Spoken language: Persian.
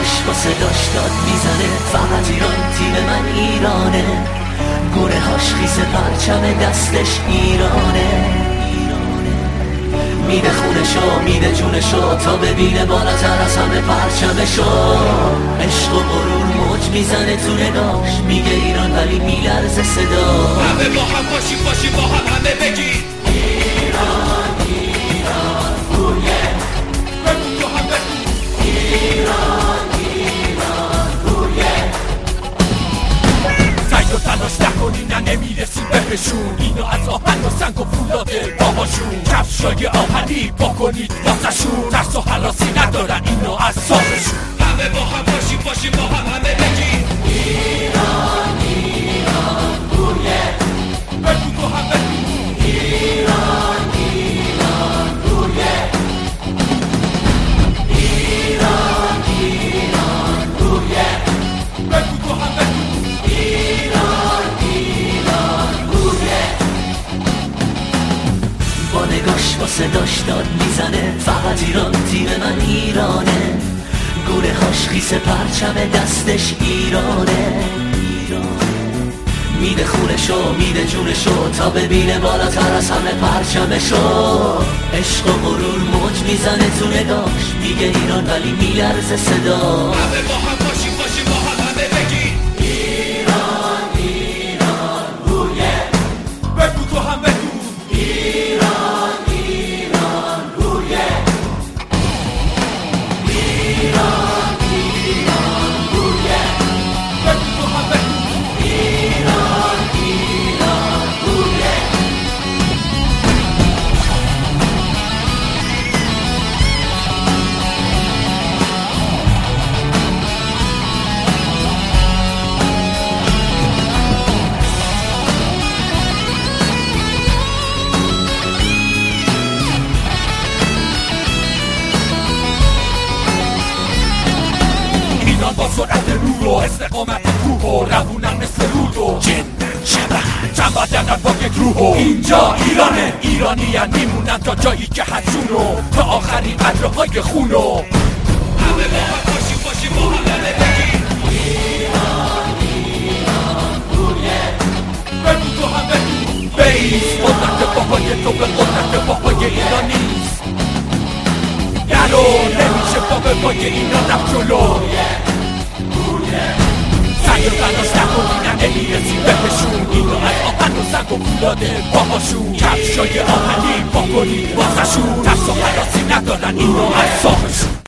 بانگاش با صداش داد میزنه، فقط ایران تیم من ایرانه، گونه هاش خیس پرچم دستش ایرانه، میده خونشو میده جونشو تا ببینه بالاتر از همه پرچمشو. عشق و غرور موج میزنه تو نگاش، میگه ایران ولی میلرزه صدا. همه با هم باشیم با هم همه بگید ایران ایران رویه، بگو تو هم بگو ایران ایران رویه. سعی و تلاش نکنی نه نمیرسی بهشون، اینو از آهن و سنگ و فولاده باهاشون. کفشای آهنی بکنید واسشون، ترس و حراسی ندارن اینو از ساقشون. همه با هم باشیم با هم همه بگید ایران ایران رویه، بگو تو هم بگو ایران ایران رویه، ایران ایران رویه، بگو تو هم بگو ایران ایران رویه. با نگاش با صداش داد میزنه، فقط ایران تیم من ایرانه، گونه هاش خیس پرچم دستش ایرانه، میده خونشو میده جونشو تا ببینه بالاتر از همه پرچمشو. عشق و غرور موج میزنه تو نگاش، میگه ایران ولی میلرزه صدا. همه با هم باشیم با هم همه بگید ایران ایران رویه، بگو تو هم بگو ایران ایران رویه، ایران ایران رویه، بگو تو هم بگو ایران ایران رویه. ایران با سرعت نور و استقامت کوه و روونن مثل رود و جن شبه چند بدنن با یک روح و اینجا ایرانه، ایرانیان میمونن تا جایی که حدشونو، تا آخرین قطره‌های خونو. همه با هم باشیم با هم همه بگید ایران ایران رویه، بگو تو هم بگو بیس قدرت بابای تو به قدرت بابای ایرانیست، یارو نمیشه با پای ایران رفت جلو. سعی و تلاش نکنی نه نمیرسی بهشون، اینو از آهن و سنگ و فولاده باهاشون. کفشای آهنی بکنید واسشون، ترس و حراسی ندارن اینو از ساقشون.